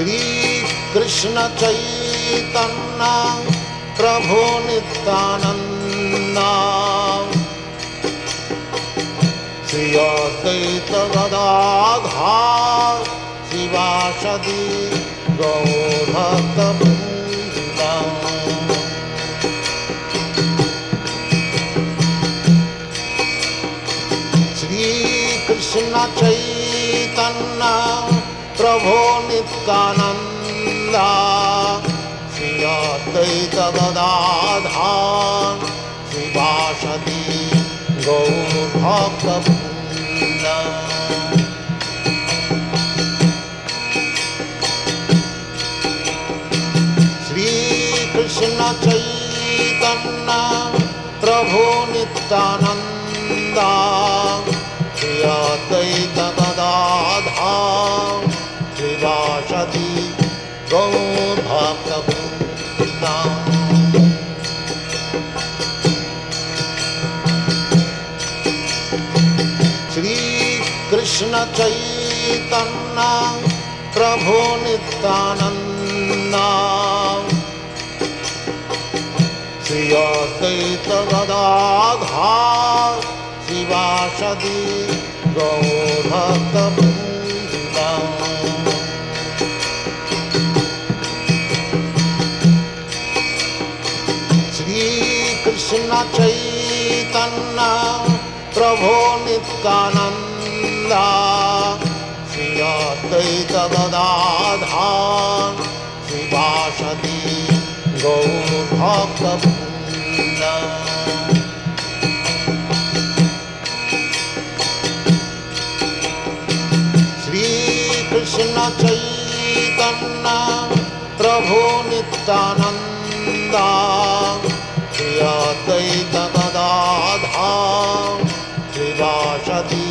Shri Krishna Chaitanya Prabhu Nityanand Shri Advaita Gadadhar शिवासदि गौरभक्तवृंद। Shri Krishna Chaitanya Prabhu Nityanand Shri Advaita Gadadhar शिवासदि गौरभक्तवृंद। Shri Krishna Chaitanya Prabhu Nityanand Shri Advaita Gadadhar शिवासदि गौरभक्तवृंद। Shri Krishna Chaitanya Prabhu Nityanand Shri Advaita Gadadhar शिवासदि गौरभक्तवृंद। Shri Krishna Chaitanya Prabhu Nityanand Shri Advaita Gadadhar शिवासदि गौरभक्तवृंद। Shri Krishna Chaitanya Prabhu Nityanand Shri Advaita Gadadhar शिवासदि